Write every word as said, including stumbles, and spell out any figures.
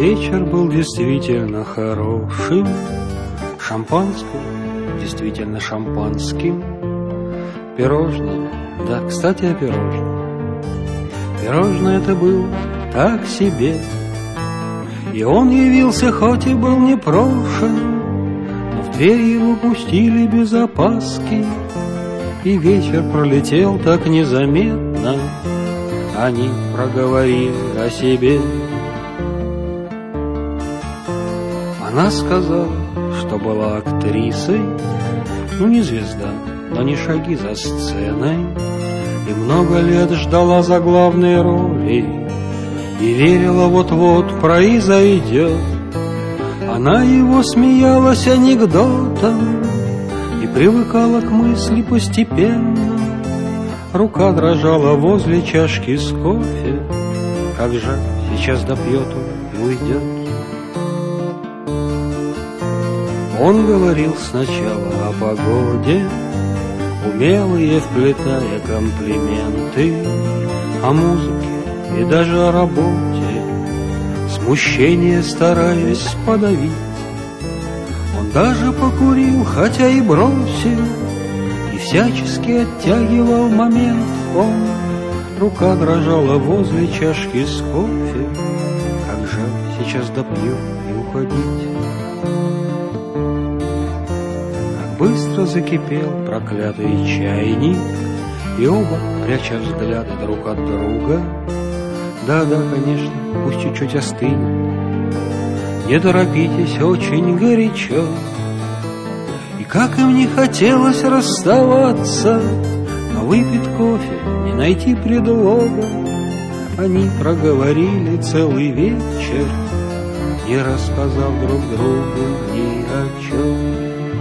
Вечер был действительно хорошим, шампанское действительно шампанским, пирожное, да, кстати, о пирожном. Пирожное это было так себе, и он явился, хоть и был непрошен, но в дверь его пустили без опаски, и вечер пролетел так незаметно. Они проговорили о себе. Она сказала, что была актрисой, ну не звезда, но не шаги за сценой, и много лет ждала заглавной роли, и верила, вот-вот произойдет. Она его смеялась анекдотом и привыкала к мысли постепенно. Рука дрожала возле чашки с кофе, как жаль, сейчас допьет и уйдет. Он говорил сначала о погоде, умелые вплетая комплименты, о музыке и даже о работе, смущение стараясь подавить. Он даже покурил, хотя и бросил, и всячески оттягивал момент он. Рука дрожала возле чашки с кофе, как жаль, сейчас допью и уходить. Быстро закипел проклятый чайник, и оба, пряча взгляды друг от друга, да-да, конечно, пусть чуть-чуть остынет, не торопитесь, очень горячо. И как им не хотелось расставаться, но выпить кофе, не найти предлога, они проговорили целый вечер, не рассказав друг другу ни о чем.